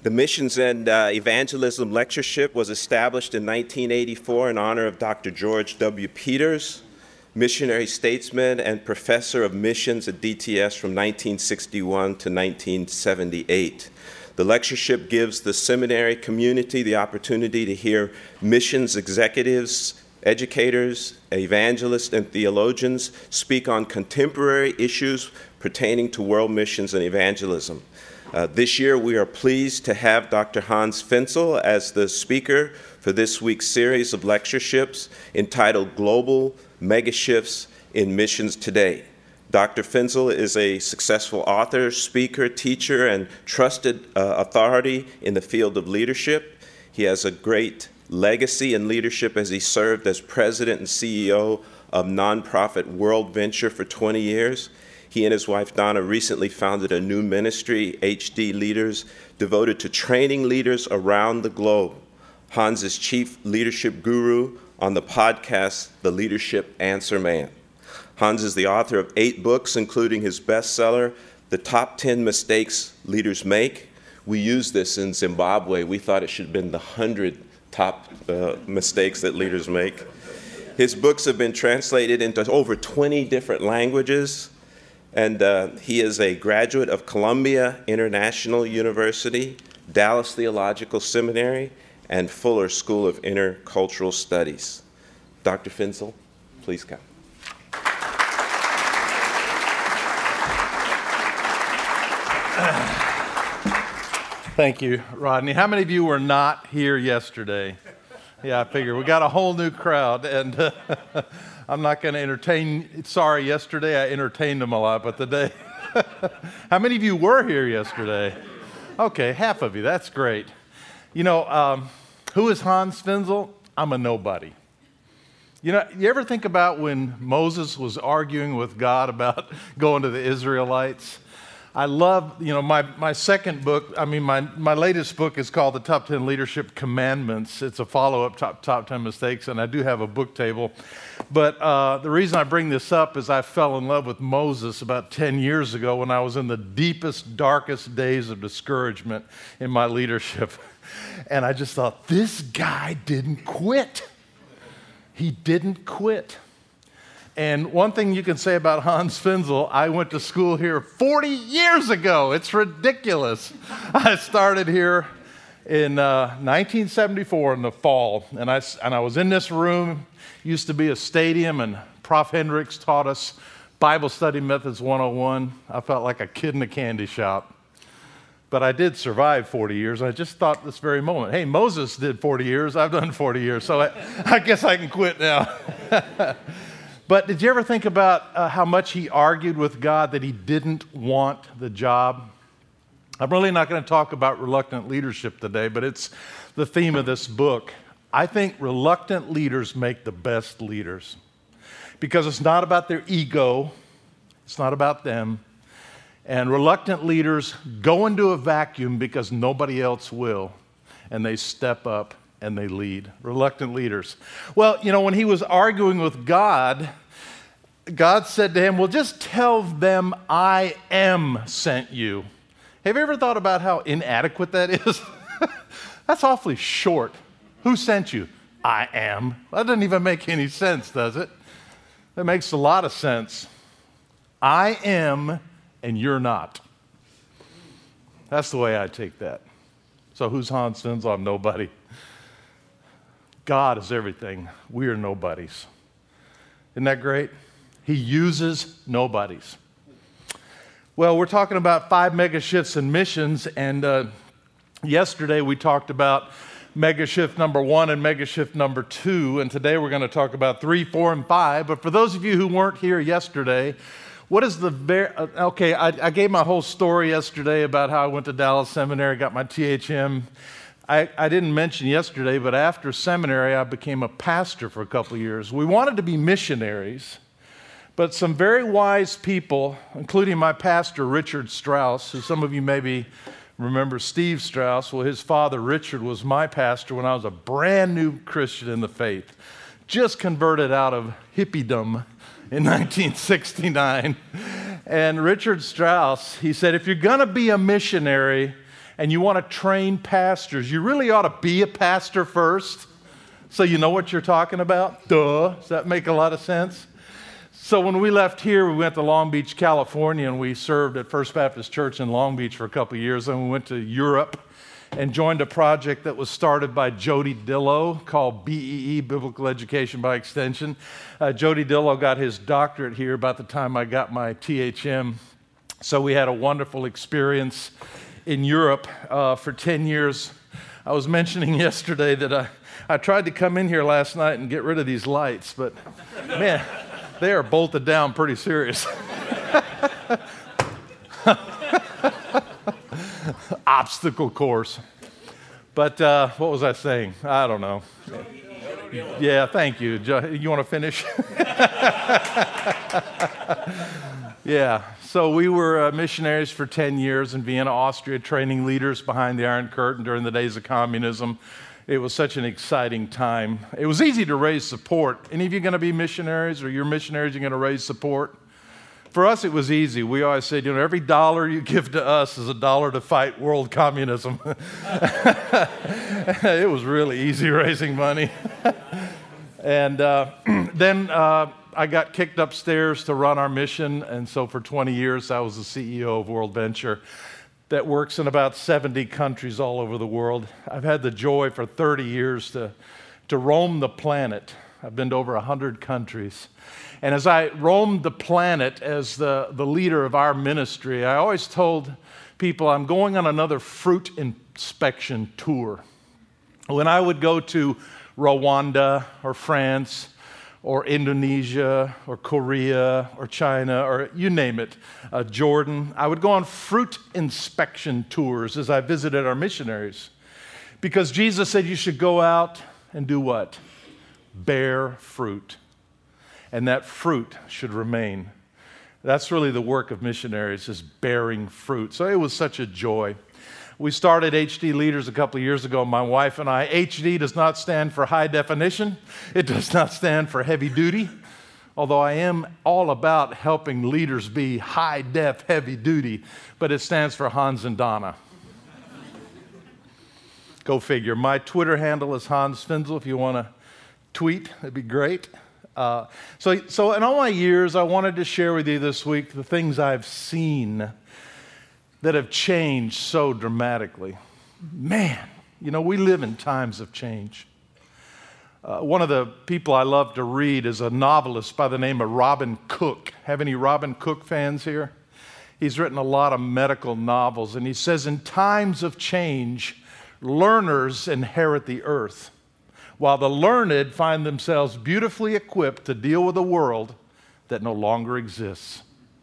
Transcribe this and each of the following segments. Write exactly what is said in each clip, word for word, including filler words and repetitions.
The Missions and uh, Evangelism Lectureship was established in nineteen eighty-four in honor of Doctor George W. Peters, missionary statesman and professor of missions at D T S from nineteen sixty-one to nineteen seventy-eight. The lectureship gives the seminary community the opportunity to hear missions executives, educators, evangelists, and theologians speak on contemporary issues pertaining to world missions and evangelism. Uh, this year, we are pleased to have Doctor Hans Fensel as the speaker for this week's series of lectureships entitled Global Megashifts in Missions Today. Doctor Fensel is a successful author, speaker, teacher, and trusted uh, authority in the field of leadership. He has a great legacy in leadership as he served as president and C E O of nonprofit World Venture for twenty years. He and his wife, Donna, recently founded a new ministry, H D Leaders, devoted to training leaders around the globe. Hans is chief leadership guru on the podcast, The Leadership Answer Man. Hans is the author of eight books, including his bestseller, The Top ten Mistakes Leaders Make. We used this in Zimbabwe. We thought it should have been the one hundred top uh, mistakes that leaders make. His books have been translated into over twenty different languages. And uh, he is a graduate of Columbia International University, Dallas Theological Seminary, and Fuller School of Intercultural Studies. Doctor Fensel, please come. Thank you, Rodney. How many of you were not here yesterday? Yeah, I figure we got a whole new crowd, and uh, I'm not going to entertain. Sorry, yesterday I entertained them a lot, but today. How many of you were here yesterday? Okay, half of you. That's great. You know, um, who is Hans Fensel? I'm a nobody. You know, you ever think about when Moses was arguing with God about going to the Israelites? I love, you know, my, my second book, I mean, my, my latest book is called The Top ten Leadership Commandments. It's a follow-up to top, top ten Mistakes, and I do have a book table. But uh, the reason I bring this up is I fell in love with Moses about ten years ago when I was in the deepest, darkest days of discouragement in my leadership. And I just thought, this guy didn't quit. He didn't quit. And one thing you can say about Hans Fensel, I went to school here forty years ago. It's ridiculous. I started here in uh, nineteen seventy-four in the fall, and I, and I was in this room. Used to be a stadium, and Prof Hendricks taught us Bible Study Methods one oh one. I felt like a kid in a candy shop. But I did survive forty years. I just thought this very moment, hey, Moses did forty years. I've done forty years, so I, I guess I can quit now. But did you ever think about uh, how much he argued with God that he didn't want the job? I'm really not going to talk about reluctant leadership today, but it's the theme of this book. I think reluctant leaders make the best leaders because it's not about their ego. It's not about them. And reluctant leaders go into a vacuum because nobody else will, and they step up and they lead. Reluctant leaders. Well, you know, when he was arguing with God, God said to him, well, just tell them I am sent you. Have you ever thought about how inadequate that is? That's awfully short. Who sent you? I am. That doesn't even make any sense, does it? That makes a lot of sense. I am, and you're not. That's the way I take that. So who's Hans Fensel? I'm nobody. God is everything. We are nobodies. Isn't that great? He uses nobodies. Well, we're talking about five mega shifts in missions, and uh, yesterday we talked about mega shift number one and mega shift number two, and today we're going to talk about three, four, and five. But for those of you who weren't here yesterday, what is the very, uh, okay, I, I gave my whole story yesterday about how I went to Dallas Seminary, got my T H M. I, I didn't mention yesterday, but after seminary, I became a pastor for a couple of years. We wanted to be missionaries, but some very wise people, including my pastor, Richard Strauss, who some of you maybe remember Steve Strauss. Well, his father, Richard, was my pastor when I was a brand new Christian in the faith, just converted out of hippiedom in nineteen sixty-nine. And Richard Strauss, he said, if you're going to be a missionary, and you want to train pastors, you really ought to be a pastor first so you know what you're talking about. Duh. Does that make a lot of sense? So when we left here, we went to Long Beach, California, and we served at First Baptist Church in Long Beach for a couple of years. Then we went to Europe and joined a project that was started by Jody Dillow called B E E, Biblical Education by Extension. Uh, Jody Dillow got his doctorate here about the time I got my T H M. So we had a wonderful experience in Europe uh, for ten years. I was mentioning yesterday that I, I tried to come in here last night and get rid of these lights, but man, they are bolted down pretty serious. Obstacle course. But uh, what was I saying? I don't know. Yeah, thank you. You want to finish? Yeah. So we were uh, missionaries for ten years in Vienna, Austria, training leaders behind the Iron Curtain during the days of communism. It was such an exciting time. It was easy to raise support. Any of you going to be missionaries, or you're missionaries, you're going to raise support? For us, it was easy. We always said, you know, every dollar you give to us is a dollar to fight world communism. It was really easy raising money. And uh, then uh, I got kicked upstairs to run our mission, and so for twenty years, I was the C E O of World Venture that works in about seventy countries all over the world. I've had the joy for thirty years to, to roam the planet. I've been to over one hundred countries. And as I roamed the planet as the, the leader of our ministry, I always told people I'm going on another fruit inspection tour. When I would go to Rwanda or France or Indonesia or Korea or China or you name it, uh, Jordan, I would go on fruit inspection tours as I visited our missionaries. Because Jesus said you should go out and do what? Bear fruit. And that fruit should remain. That's really the work of missionaries, is bearing fruit. So it was such a joy. We started H D Leaders a couple of years ago, my wife and I. H D does not stand for high definition. It does not stand for heavy duty. Although I am all about helping leaders be high def, heavy duty, but it stands for Hans and Donna. Go figure. My Twitter handle is Hans Finzel. If you want to tweet, that'd be great. Uh, so, so in all my years, I wanted to share with you this week the things I've seen that have changed so dramatically. Man, you know, we live in times of change. Uh, one of the people I love to read is a novelist by the name of Robin Cook. Have any Robin Cook fans here? He's written a lot of medical novels, and he says, in times of change, learners inherit the earth, while the learned find themselves beautifully equipped to deal with a world that no longer exists.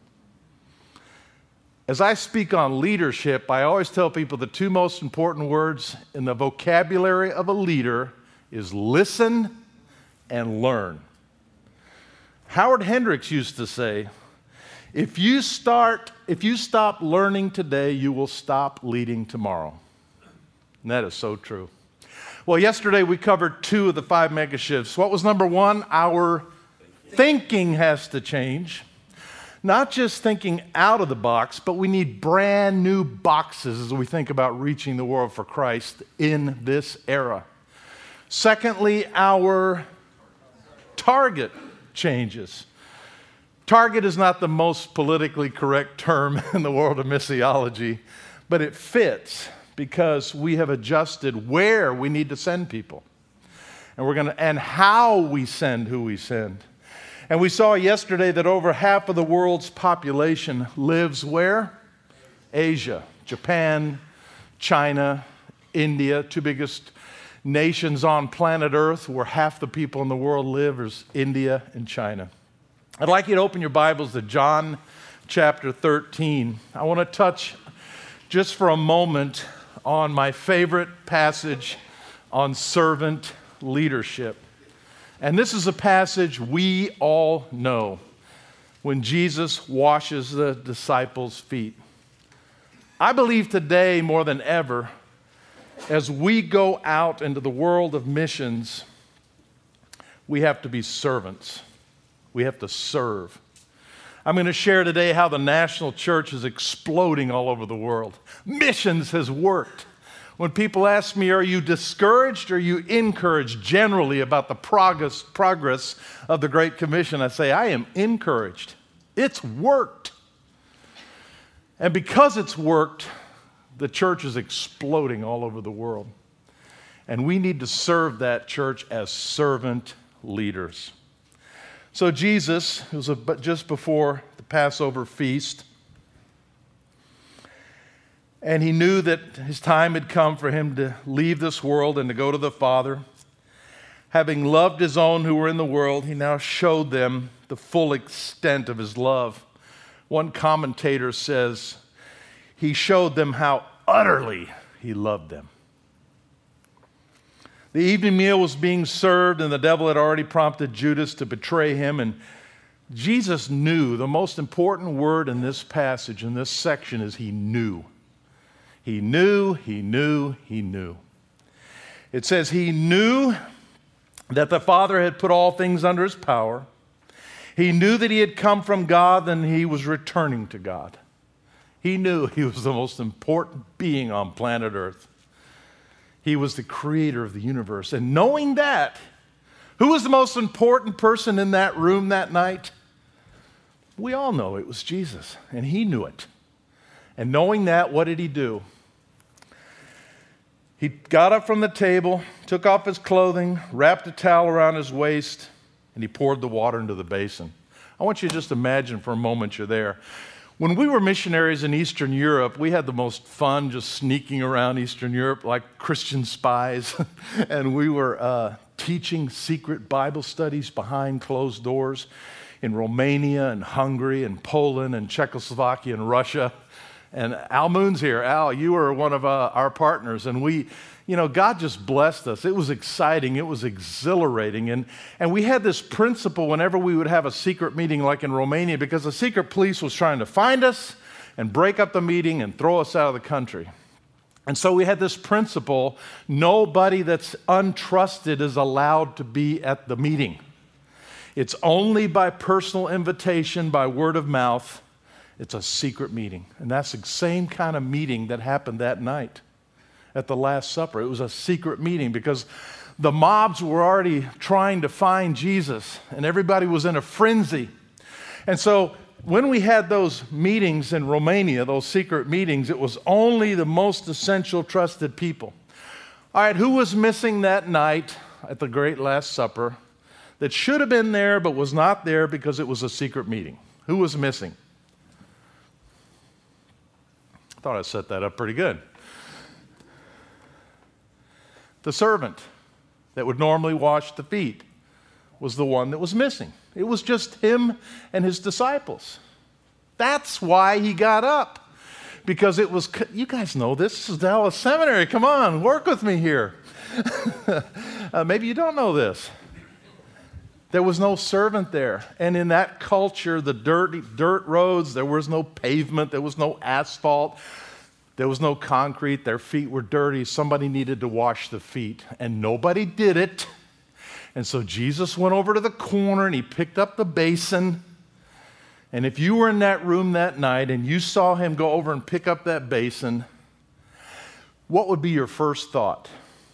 As I speak on leadership, I always tell people the two most important words in the vocabulary of a leader is listen and learn. Howard Hendricks used to say, if you start, if you stop learning today, you will stop leading tomorrow. And that is so true. Well, yesterday we covered two of the five mega shifts. What was number one? Our thinking has to change. Not just thinking out of the box, but we need brand new boxes as we think about reaching the world for Christ in this era. Secondly, our target changes. Target is not the most politically correct term in the world of missiology, but it fits, because we have adjusted where we need to send people. And we're going to and how we send who we send. And we saw yesterday that over half of the world's population lives where? Asia, Japan, China, India, two biggest nations on planet Earth, where half the people in the world live, is India and China. I'd like you to open your Bibles to John chapter thirteen. I want to touch just for a moment on my favorite passage on servant leadership. And this is a passage we all know, when Jesus washes the disciples' feet. I believe today more than ever, as we go out into the world of missions, we have to be servants. We have to serve. I'm going to share today how the national church is exploding all over the world. Missions has worked. When people ask me, are you discouraged or are you encouraged generally about the progress, progress of the Great Commission, I say, I am encouraged. It's worked. And because it's worked, the church is exploding all over the world. And we need to serve that church as servant leaders. So Jesus, it was a, just before the Passover feast, and he knew that his time had come for him to leave this world and to go to the Father. Having loved his own who were in the world, he now showed them the full extent of his love. One commentator says, he showed them how utterly he loved them. The evening meal was being served, and the devil had already prompted Judas to betray him. And Jesus knew. The most important word in this passage, in this section, is he knew. He knew, he knew, he knew. It says he knew that the Father had put all things under his power. He knew that he had come from God and he was returning to God. He knew he was the most important being on planet Earth. He was the creator of the universe. And knowing that, who was the most important person in that room that night? We all know it was Jesus, and he knew it. And knowing that, what did he do? He got up from the table, took off his clothing, wrapped a towel around his waist, and he poured the water into the basin. I want you to just imagine for a moment you're there. When we were missionaries in Eastern Europe, we had the most fun just sneaking around Eastern Europe like Christian spies. And we were uh, teaching secret Bible studies behind closed doors in Romania and Hungary and Poland and Czechoslovakia and Russia. And Al Moon's here. Al, you were one of uh, our partners. And we, you know, God just blessed us. It was exciting. It was exhilarating. And, and we had this principle whenever we would have a secret meeting like in Romania, because the secret police was trying to find us and break up the meeting and throw us out of the country. And so we had this principle, nobody that's untrusted is allowed to be at the meeting. It's only by personal invitation, by word of mouth. It's a secret meeting. And that's the same kind of meeting that happened that night at the Last Supper. It was a secret meeting because the mobs were already trying to find Jesus, and everybody was in a frenzy. And so when we had those meetings in Romania, those secret meetings, it was only the most essential, trusted people. All right, who was missing that night at the great Last Supper that should have been there but was not there because it was a secret meeting? Who was missing? I thought I set that up pretty good. The servant that would normally wash the feet was the one that was missing. It was just him and his disciples. That's why he got up. Because it was, you guys know this, this is Dallas Seminary. Come on, work with me here. uh, maybe you don't know this. There was no servant there. And in that culture, the dirty dirt roads, there was no pavement, there was no asphalt, there was no concrete. Their feet were dirty. Somebody needed to wash the feet, and nobody did it. And so Jesus went over to the corner, and he picked up the basin. And if you were in that room that night, and you saw him go over and pick up that basin, what would be your first thought?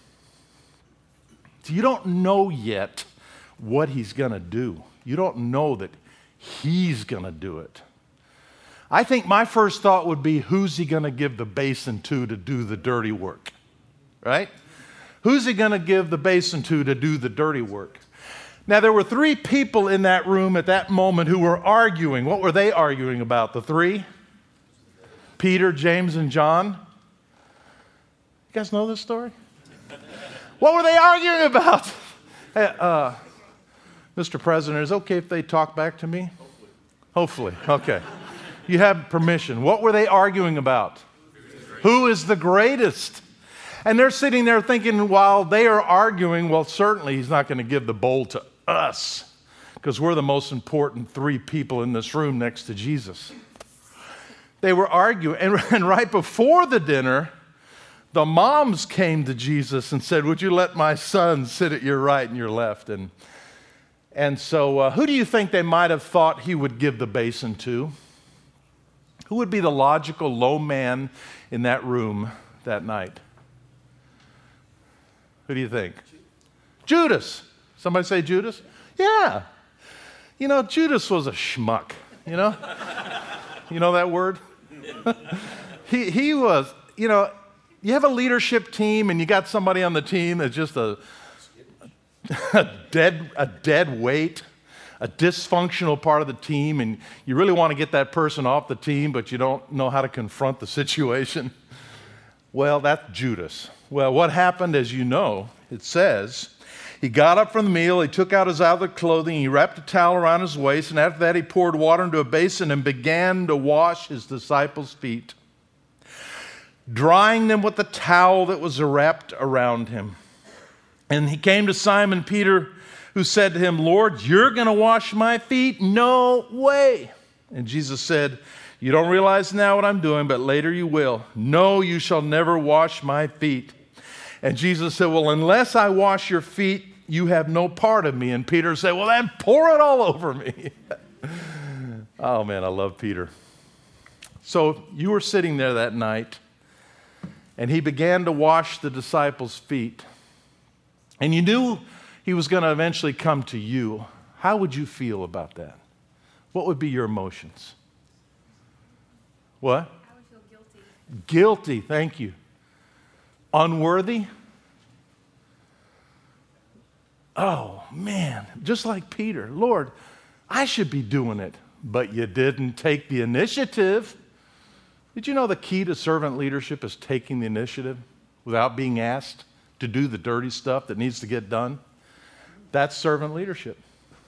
So you don't know yet what he's going to do. You don't know that he's going to do it. I think my first thought would be, who's he going to give the basin to to do the dirty work? Right? Who's he going to give the basin to to do the dirty work? Now, there were three people in that room at that moment who were arguing. What were they arguing about? The three? Peter, James, and John. You guys know this story? What were they arguing about? Hey, uh, Mister President, is it okay if they talk back to me? Hopefully. Hopefully. Okay. You have permission. What were they arguing about? Who is the greatest? And they're sitting there thinking, while they are arguing, well, certainly he's not going to give the bowl to us because we're the most important three people in this room next to Jesus. They were arguing. And, and right before the dinner, the moms came to Jesus and said, would you let my son sit at your right and your left? And And so uh, who do you think they might have thought he would give the basin to? Who would be the logical low man in that room that night? Who do you think? Judas. Somebody say Judas? Yeah. You know, Judas was a schmuck, you know? You know that word? he, he was, you know, you have a leadership team and you got somebody on the team that's just a, a, dead, a dead weight, a dysfunctional part of the team, and you really want to get that person off the team, but you don't know how to confront the situation. Well, that's Judas. Well, what happened, as you know, it says, he got up from the meal, he took out his outer clothing, he wrapped a towel around his waist, and after that he poured water into a basin and began to wash his disciples' feet, drying them with the towel that was wrapped around him. And he came to Simon Peter, who said to him, Lord, you're going to wash my feet? No way. And Jesus said, you don't realize now what I'm doing, but later you will. No, you shall never wash my feet. And Jesus said, well, unless I wash your feet, you have no part of me. And Peter said, well, then pour it all over me. Oh, man, I love Peter. So you were sitting there that night, and he began to wash the disciples' feet. And you knew he was going to eventually come to you. How would you feel about that? What would be your emotions? What? I would feel guilty. Guilty, thank you. Unworthy? Oh, man, just like Peter. Lord, I should be doing it, but you didn't take the initiative. Did you know the key to servant leadership is taking the initiative without being asked to do the dirty stuff that needs to get done? That's servant leadership.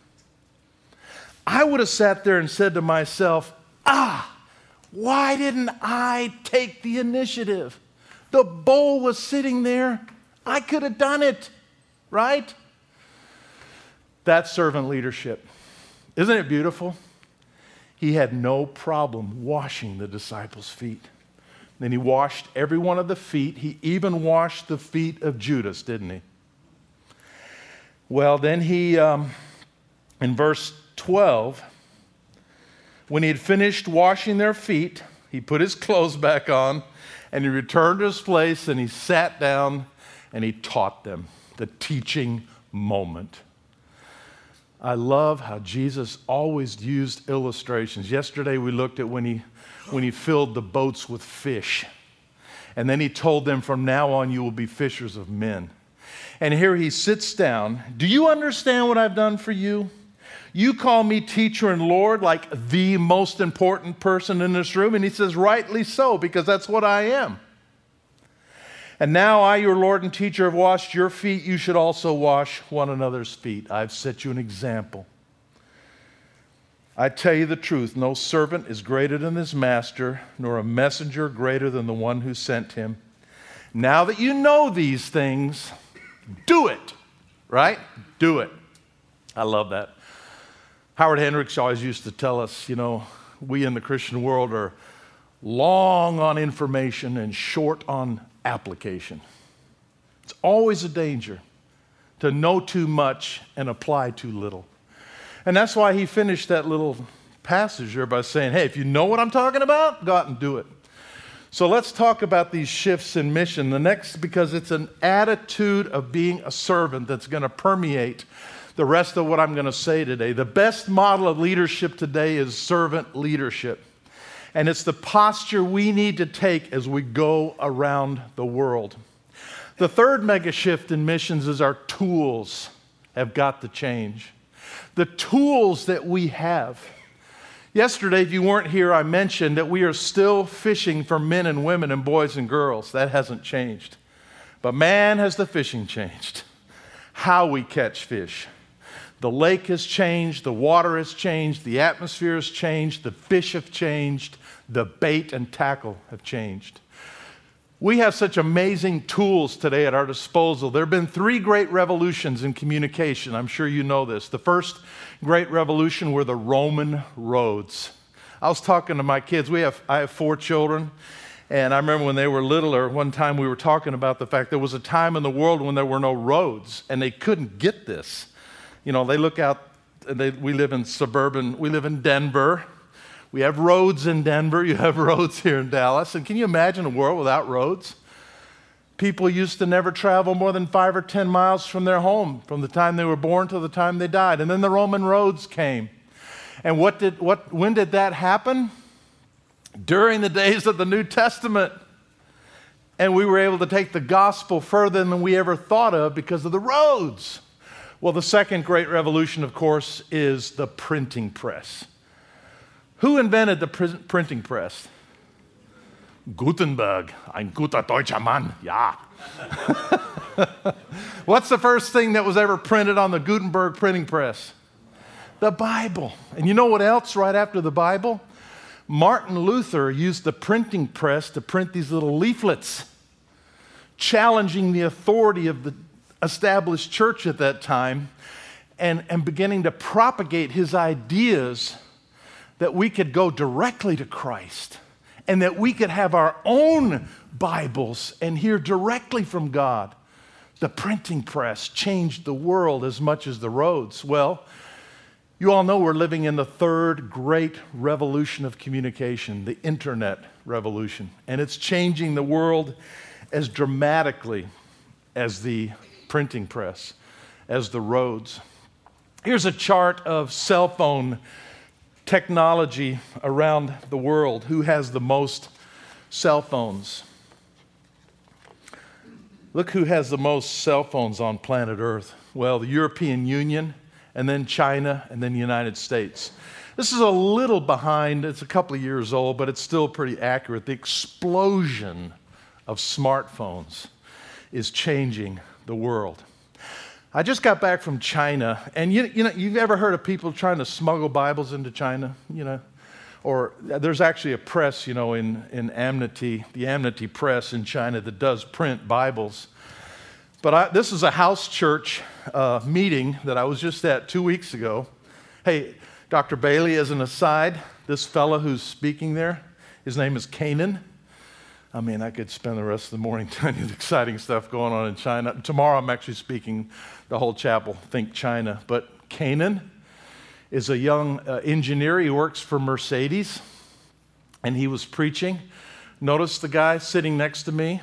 I would have sat there and said to myself, ah, why didn't I take the initiative? The bowl was sitting there. I could have done it, right? That's servant leadership. Isn't it beautiful? He had no problem washing the disciples' feet. Then he washed every one of the feet. He even washed the feet of Judas, didn't he? Well, then he, um, in verse twelve, when he had finished washing their feet, he put his clothes back on, and he returned to his place, and he sat down, and he taught them, the teaching moment. I love how Jesus always used illustrations. Yesterday we looked at when he, when he filled the boats with fish. And then he told them, from now on you will be fishers of men. And here he sits down. Do you understand what I've done for you? You call me teacher and Lord, like the most important person in this room. And he says, rightly so, because that's what I am. And now I, your Lord and teacher, have washed your feet. You should also wash one another's feet. I've set you an example. I tell you the truth, no servant is greater than his master, nor a messenger greater than the one who sent him. Now that you know these things, do it, right? Do it. I love that. Howard Hendricks always used to tell us, you know, we in the Christian world are long on information and short on application. It's always a danger to know too much and apply too little. And that's why he finished that little passage there by saying, hey, if you know what I'm talking about, go out and do it. So let's talk about these shifts in mission. The next, because it's an attitude of being a servant that's going to permeate the rest of what I'm going to say today. The best model of leadership today is servant leadership. And it's the posture we need to take as we go around the world. The third mega shift in missions is our tools have got to change. The tools that we have. Yesterday, if you weren't here, I mentioned that we are still fishing for men and women and boys and girls. That hasn't changed. But man, has the fishing changed. How we catch fish. The lake has changed, the water has changed, the atmosphere has changed, the fish have changed, the bait and tackle have changed. We have such amazing tools today at our disposal. There have been three great revolutions in communication. I'm sure you know this. The first great revolution were the Roman roads. I was talking to my kids. We have, I have four children. And I remember when they were littler, one time we were talking about the fact there was a time in the world when there were no roads, and they couldn't get this. You know, they look out they, we live in suburban, we live in Denver. We have roads in Denver. You have roads here in Dallas. And can you imagine a world without roads? People used to never travel more than five or ten miles from their home from the time they were born to the time they died. And then the Roman roads came. And what did, what, when did that happen? During the days of the New Testament. And we were able to take the gospel further than we ever thought of because of the roads. Well, the second great revolution, of course, is the printing press. Who invented the pr- printing press? Gutenberg, ein guter deutscher Mann, ja. What's the first thing that was ever printed on the Gutenberg printing press? The Bible. And you know what else right after the Bible? Martin Luther used the printing press to print these little leaflets, challenging the authority of the established church at that time and, and beginning to propagate his ideas that we could go directly to Christ and that we could have our own Bibles and hear directly from God. The printing press changed the world as much as the roads. Well, you all know we're living in the third great revolution of communication, the internet revolution. And it's changing the world as dramatically as the printing press, as the roads. Here's a chart of cell phone technology around the world. Who has the most cell phones? Look who has the most cell phones on planet Earth. Well, the European Union, and then China, and then the United States. This is a little behind. It's a couple of years old, but it's still pretty accurate. The explosion of smartphones is changing the world. I just got back from China, and you, you know, you've ever heard of people trying to smuggle Bibles into China, you know? Or there's actually a press, you know, in, in Amnesty, the Amnesty Press in China that does print Bibles. But I, this is a house church uh, meeting that I was just at two weeks ago. Hey, Doctor Bailey, as an aside, this fellow who's speaking there, his name is Canaan. I mean, I could spend the rest of the morning telling you the exciting stuff going on in China. Tomorrow I'm actually speaking the whole chapel, Think China. But Canaan is a young uh, engineer. He works for Mercedes, and he was preaching. Notice the guy sitting next to me.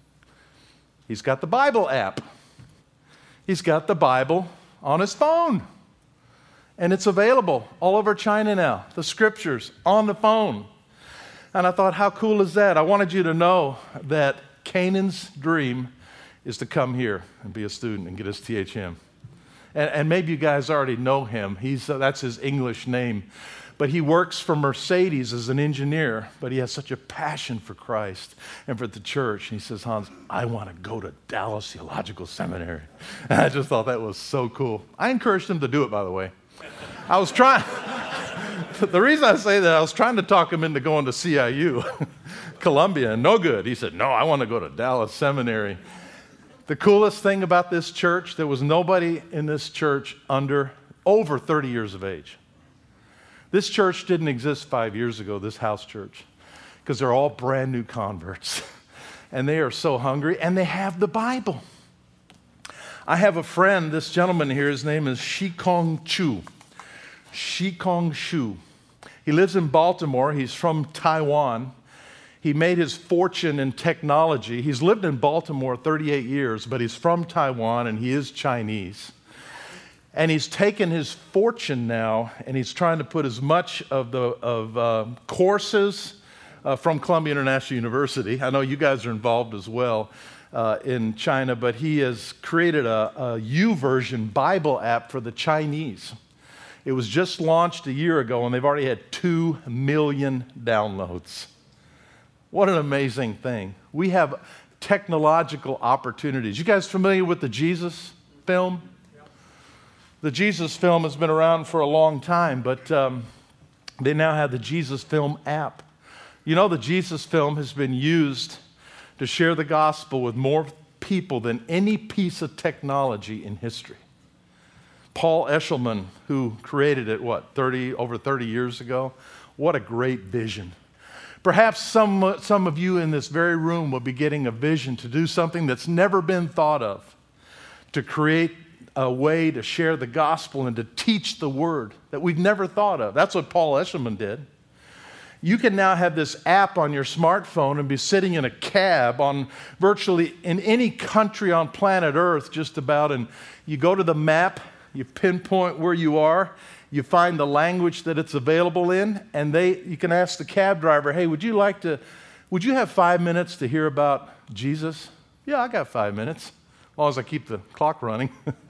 He's got the Bible app. He's got the Bible on his phone. And it's available all over China now, the scriptures on the phone. And I thought, how cool is that? I wanted you to know that Canaan's dream is to come here and be a student and get his T H M. And, and maybe you guys already know him. He's, uh, that's his English name. But he works for Mercedes as an engineer, but he has such a passion for Christ and for the church. And he says, Hans, I want to go to Dallas Theological Seminary. And I just thought that was so cool. I encouraged him to do it, by the way. I was trying... The reason I say that, I was trying to talk him into going to C I U, Columbia, and no good. He said, no, I want to go to Dallas Seminary. The coolest thing about this church, there was nobody in this church under, over thirty years of age. This church didn't exist five years ago, this house church, because they're all brand new converts. And they are so hungry, and they have the Bible. I have a friend, this gentleman here, his name is Shikong Chu. Shikong Shu. He lives in Baltimore. He's from Taiwan. He made his fortune in technology. He's lived in Baltimore thirty-eight years, but he's from Taiwan and he is Chinese. And he's taken his fortune now and he's trying to put as much of the of uh, courses uh, from Columbia International University. I know you guys are involved as well uh, in China, but he has created a, a YouVersion Bible app for the Chinese. It was just launched a year ago, and they've already had two million downloads. What an amazing thing. We have technological opportunities. You guys familiar with the Jesus film? Yeah. The Jesus film has been around for a long time, but um, they now have the Jesus film app. You know, the Jesus film has been used to share the gospel with more people than any piece of technology in history. Paul Eshelman, who created it, what, thirty, over thirty years ago? What a great vision. Perhaps some, some of you in this very room will be getting a vision to do something that's never been thought of, to create a way to share the gospel and to teach the word that we've never thought of. That's what Paul Eshelman did. You can now have this app on your smartphone and be sitting in a cab on virtually in any country on planet Earth just about, and you go to the map, you pinpoint where you are, you find the language that it's available in, and they you can ask the cab driver, hey, would you like to, would you have five minutes to hear about Jesus? Yeah, I got five minutes, as long as I keep the clock running.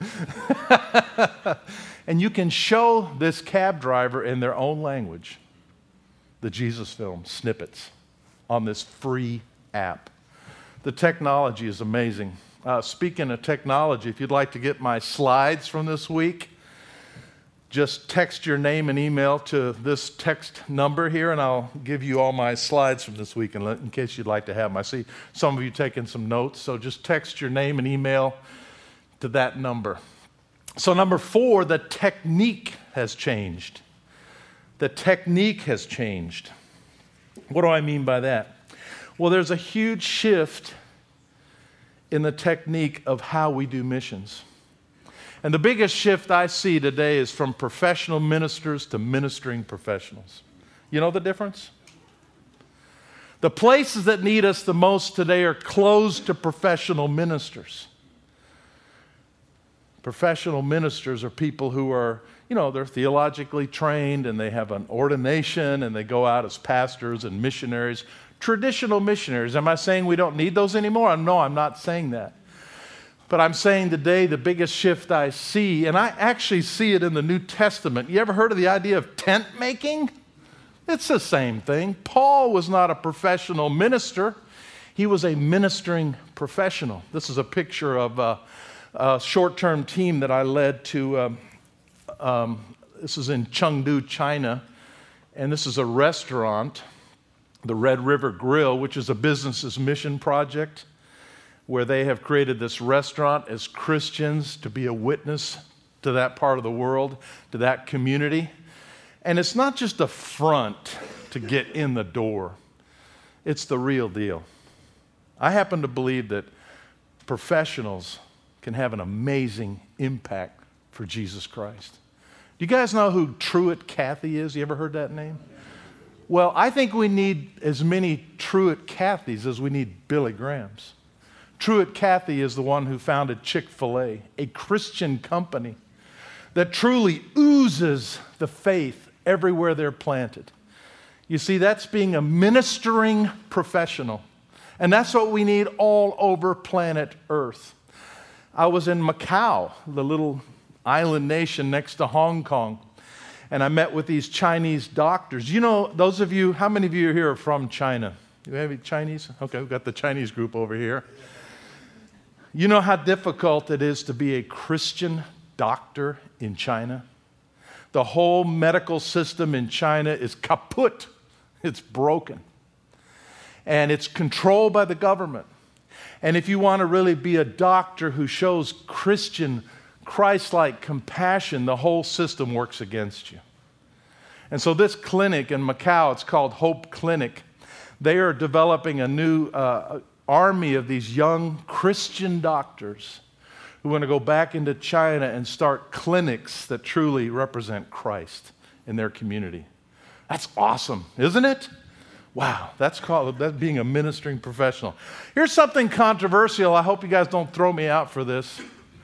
And you can show this cab driver in their own language the Jesus film snippets on this free app. The technology is amazing. Uh, speaking of technology, if you'd like to get my slides from this week, just text your name and email to this text number here, and I'll give you all my slides from this week in, in case you'd like to have them. I see some of you taking some notes, so just text your name and email to that number. So number four, the technique has changed. The technique has changed. What do I mean by that? Well, there's a huge shift in the technique of how we do missions. And the biggest shift I see today is from professional ministers to ministering professionals. You know the difference? The places that need us the most today are closed to professional ministers. Professional ministers are people who are, you know, they're theologically trained and they have an ordination and they go out as pastors and missionaries, traditional missionaries. Am I saying we don't need those anymore? No, I'm not saying that. But I'm saying today the biggest shift I see, and I actually see it in the New Testament. You ever heard of the idea of tent making? It's the same thing. Paul was not a professional minister. He was a ministering professional. This is a picture of a, a short-term team that I led to um, Um, this is in Chengdu, China, and this is a restaurant, the Red River Grill, which is a business's mission project, where they have created this restaurant as Christians to be a witness to that part of the world, to that community. And it's not just a front to get in the door. It's the real deal. I happen to believe that professionals can have an amazing impact for Jesus Christ. Do you guys know who Truett Cathy is? You ever heard that name? Well, I think we need as many Truett Cathys as we need Billy Grahams. Truett Cathy is the one who founded Chick-fil-A, a Christian company that truly oozes the faith everywhere they're planted. You see, that's being a ministering professional. And that's what we need all over planet Earth. I was in Macau, the little island nation next to Hong Kong, and I met with these Chinese doctors. You know, those of you, how many of you here are from China? Do we have any Chinese? Okay, we've got the Chinese group over here. You know how difficult it is to be a Christian doctor in China? The whole medical system in China is kaput. It's broken. And it's controlled by the government. And if you want to really be a doctor who shows Christian, Christ-like compassion, the whole system works against you. And so this clinic in Macau, it's called Hope Clinic. They are developing a new uh, army of these young Christian doctors who want to go back into China and start clinics that truly represent Christ in their community. That's awesome, isn't it? Wow, that's called that's being a ministering professional. Here's something controversial. I hope you guys don't throw me out for this.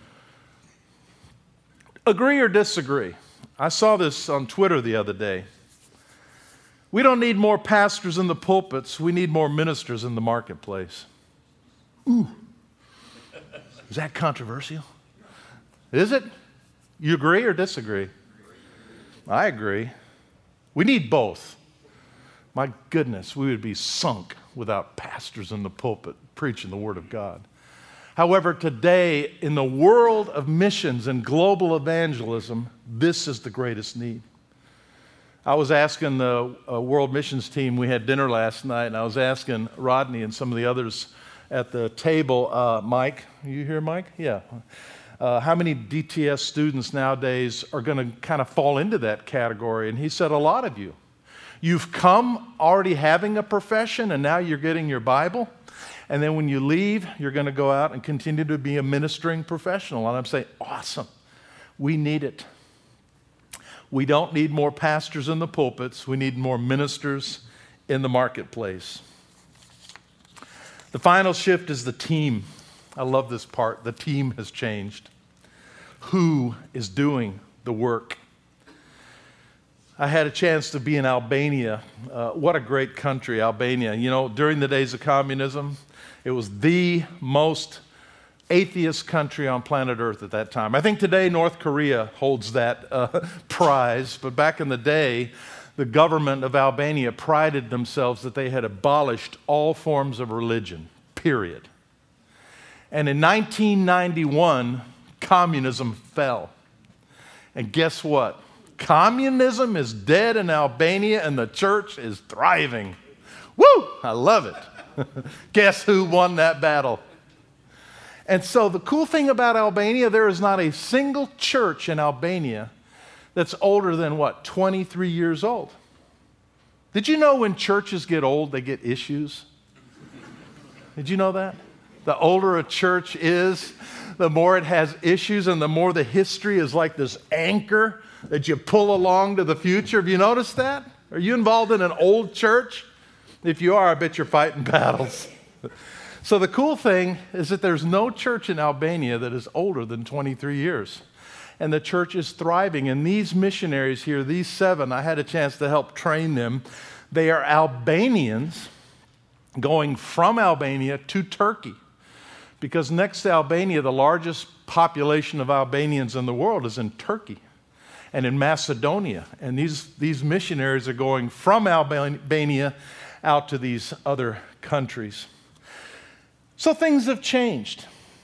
Agree or disagree? I saw this on Twitter the other day. We don't need more pastors in the pulpits. We need more ministers in the marketplace. Ooh. Is that controversial? Is it? You agree or disagree? I agree. We need both. My goodness, we would be sunk without pastors in the pulpit preaching the Word of God. However, today, in the world of missions and global evangelism, this is the greatest need. I was asking the uh, World Missions team, we had dinner last night, and I was asking Rodney and some of the others at the table, uh, Mike, are you here, Mike? Yeah. Uh, how many D T S students nowadays are going to kind of fall into that category? And he said, a lot of you. You've come already having a profession, and now you're getting your Bible. And then when you leave, you're going to go out and continue to be a ministering professional. And I'm saying, awesome. We need it. We don't need more pastors in the pulpits. We need more ministers in the marketplace. The final shift is the team. I love this part. The team has changed. Who is doing the work? I had a chance to be in Albania. Uh, what a great country, Albania. You know, during the days of communism, it was the most atheist country on planet Earth at that time. I think today North Korea holds that uh, prize, but back in the day, the government of Albania prided themselves that they had abolished all forms of religion, period. And in nineteen ninety-one, communism fell. And guess what? Communism is dead in Albania and the church is thriving. Woo! I love it. Guess who won that battle? And so the cool thing about Albania, there is not a single church in Albania that's older than what, twenty-three years old. Did you know when churches get old, they get issues? Did you know that? The older a church is, the more it has issues, and the more the history is like this anchor that you pull along to the future. Have you noticed that? Are you involved in an old church? If you are, I bet you're fighting battles. So the cool thing is that there's no church in Albania that is older than twenty-three years. And the church is thriving. And these missionaries here, these seven, I had a chance to help train them. They are Albanians going from Albania to Turkey. Because next to Albania, the largest population of Albanians in the world is in Turkey and in Macedonia. And these, these missionaries are going from Albania out to these other countries. So things have changed.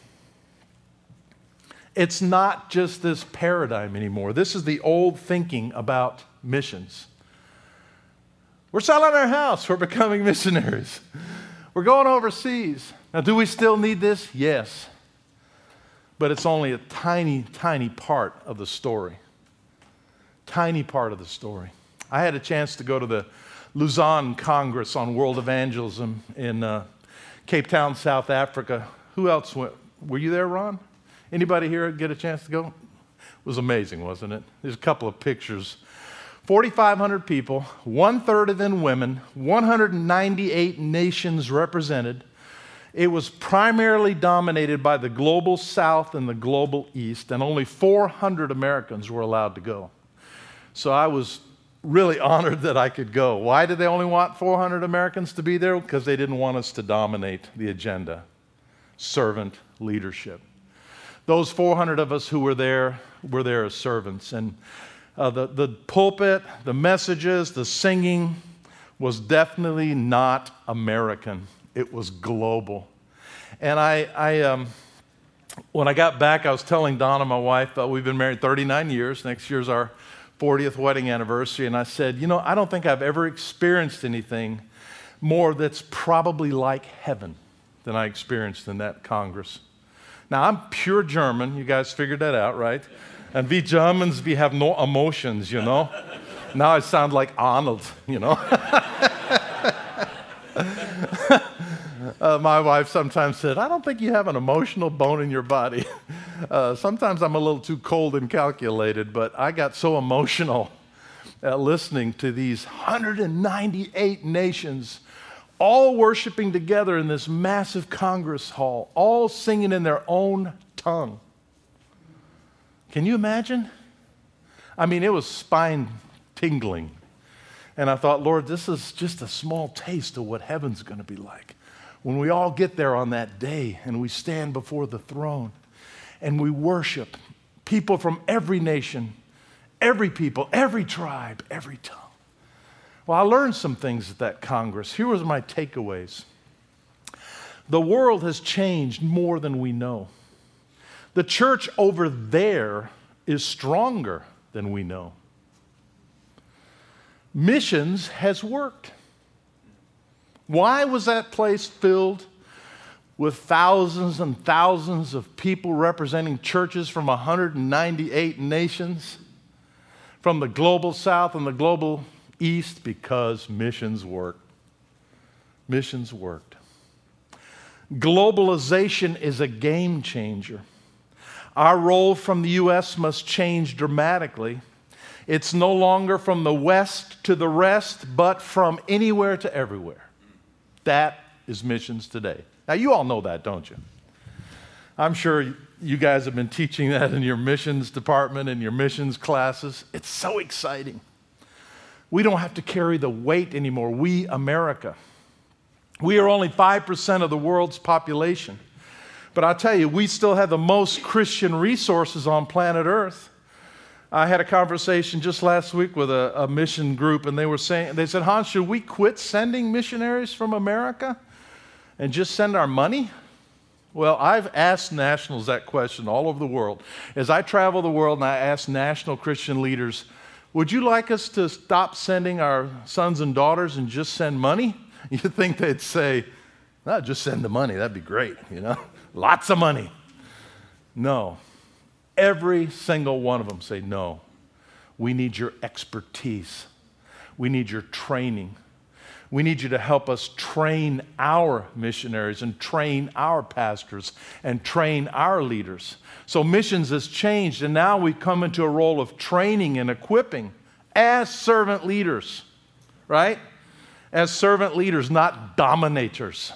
It's not just this paradigm anymore. This is the old thinking about missions. We're selling our house. We're becoming missionaries. We're going overseas. Now, do we still need this? Yes. But it's only a tiny, tiny part of the story. Tiny part of the story. I had a chance to go to the Lausanne Congress on World Evangelism in uh, Cape Town, South Africa. Who else went? Were you there, Ron? Anybody here get a chance to go? It was amazing, wasn't it? There's a couple of pictures. forty-five hundred people, one-third of them women, one hundred ninety-eight nations represented. It was primarily dominated by the global South and the global East, and only four hundred Americans were allowed to go. So I was really honored that I could go. Why did they only want four hundred Americans to be there? Because they didn't want us to dominate the agenda. Servant leadership. Those four hundred of us who were there were there as servants. And uh, the, the pulpit, the messages, the singing was definitely not American. It was global. And I, I um, when I got back, I was telling Donna, my wife, uh, we've been married thirty-nine years. Next year's our fortieth wedding anniversary. And I said, you know, I don't think I've ever experienced anything more that's probably like heaven than I experienced in that Congress. Now, I'm pure German. You guys figured that out, right? And we Germans, we have no emotions, you know? Now I sound like Arnold, you know? uh, my wife sometimes said, I don't think you have an emotional bone in your body. Uh, sometimes I'm a little too cold and calculated, but I got so emotional uh, listening to these one hundred ninety-eight nations all worshiping together in this massive Congress hall, all singing in their own tongue. Can you imagine? I mean, it was spine-tingling. And I thought, Lord, this is just a small taste of what heaven's going to be like. When we all get there on that day and we stand before the throne and we worship people from every nation, every people, every tribe, every tongue. Well, I learned some things at that Congress. Here was my takeaways. The world has changed more than we know. The church over there is stronger than we know. Missions has worked. Why was that place filled with thousands and thousands of people representing churches from one hundred ninety-eight nations, from the global South and the global East? Because missions worked. Missions worked. Globalization is a game changer. Our role from the U S must change dramatically. It's no longer from the West to the rest, but from anywhere to everywhere. That is missions today. Now, you all know that, don't you? I'm sure you guys have been teaching that in your missions department and your missions classes. It's so exciting. We don't have to carry the weight anymore. We, America. We are only five percent of the world's population. But I'll tell you, we still have the most Christian resources on planet Earth. I had a conversation just last week with a, a mission group, and they were saying, they said, Hans, should we quit sending missionaries from America and just send our money? Well, I've asked nationals that question all over the world. As I travel the world and I ask national Christian leaders, would you like us to stop sending our sons and daughters and just send money? You think they'd say, no, just send the money. That'd be great, you know? Lots of money. No. Every single one of them say, no. We need your expertise. We need your training. We need you to help us train our missionaries and train our pastors and train our leaders. So missions has changed, and now we come into a role of training and equipping as servant leaders, right? As servant leaders, not dominators.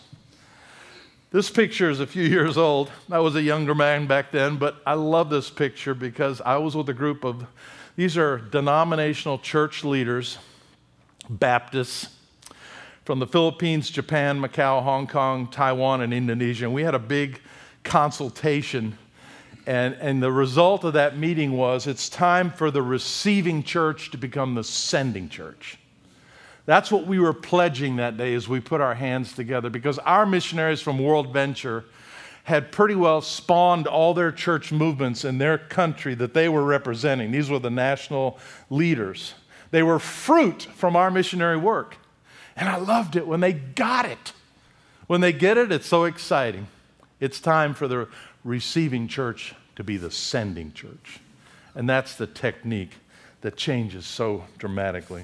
This picture is a few years old. I was a younger man back then, but I love this picture because I was with a group of, these are denominational church leaders, Baptists, from the Philippines, Japan, Macau, Hong Kong, Taiwan, and Indonesia. And we had a big consultation. And, and the result of that meeting was it's time for the receiving church to become the sending church. That's what we were pledging that day as we put our hands together, because our missionaries from World Venture had pretty well spawned all their church movements in their country that they were representing. These were the national leaders. They were fruit from our missionary work. And I loved it when they got it. When they get it, it's so exciting. It's time for the receiving church to be the sending church. And that's the technique that changes so dramatically.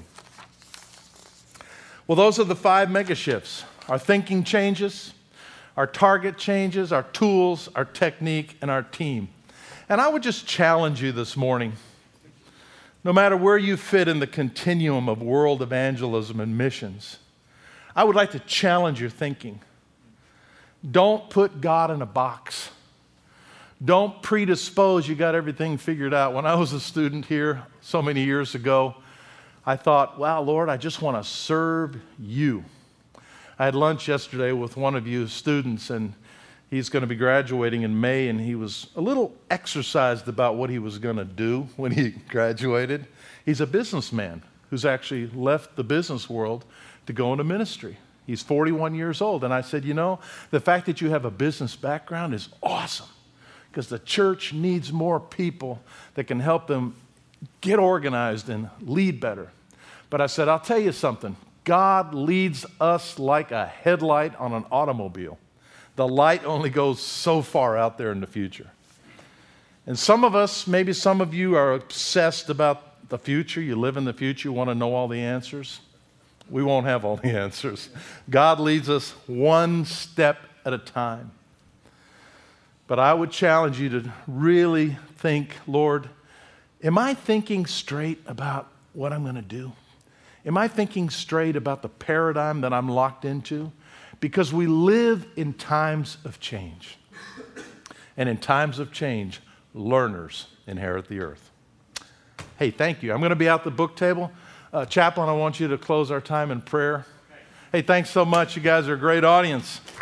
Well, those are the five mega shifts. Our thinking changes, our target changes, our tools, our technique, and our team. And I would just challenge you this morning, no matter where you fit in the continuum of world evangelism and missions, I would like to challenge your thinking. Don't put God in a box. Don't predispose you got everything figured out. When I was a student here so many years ago, I thought, wow, Lord, I just want to serve you. I had lunch yesterday with one of you students, and he's going to be graduating in May, and he was a little exercised about what he was going to do when he graduated. He's a businessman who's actually left the business world to go into ministry. He's forty-one years old, and I said, you know, the fact that you have a business background is awesome, because the church needs more people that can help them get organized and lead better. But I said, I'll tell you something. God leads us like a headlight on an automobile. The light only goes so far out there in the future. And some of us, maybe some of you are obsessed about the future. You live in the future, you want to know all the answers. We won't have all the answers. God leads us one step at a time. But I would challenge you to really think, Lord, am I thinking straight about what I'm going to do? Am I thinking straight about the paradigm that I'm locked into? Because we live in times of change. And in times of change, learners inherit the earth. Hey, thank you. I'm going to be out the book table. Uh, Chaplain, I want you to close our time in prayer. Hey, thanks so much. You guys are a great audience.